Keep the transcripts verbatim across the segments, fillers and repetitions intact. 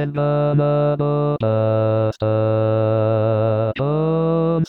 lama basta ang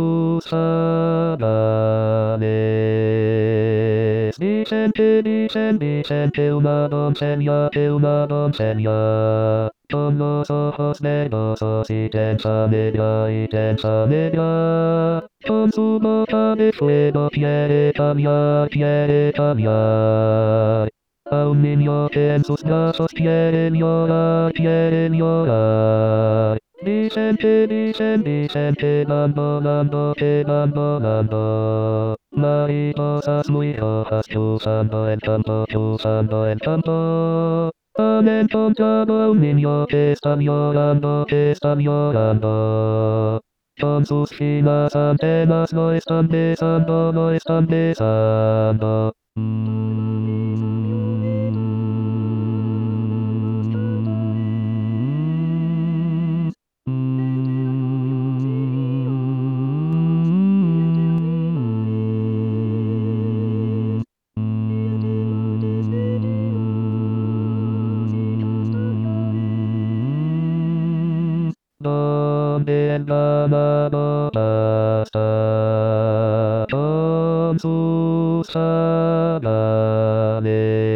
susalanes. Vicente, Vicente, Vicente, una doncella, una doncella. Con los ojos verdosos y tensa media y tensa media. Con su boca de fuego quiere cambiar, quiere cambiar. A un niño que en sus brazos quiere llorar, quiere llorar. Vicente, Vicente, Vicente, van volando, que van volando. Mariposas muy rojas chuzando el campo, chuzando el campo. Han encontrado a un niño que está llorando, que está llorando. Con sus finas antenas lo están besando, lo están besando. Donde el ganado pasta con sus alanes.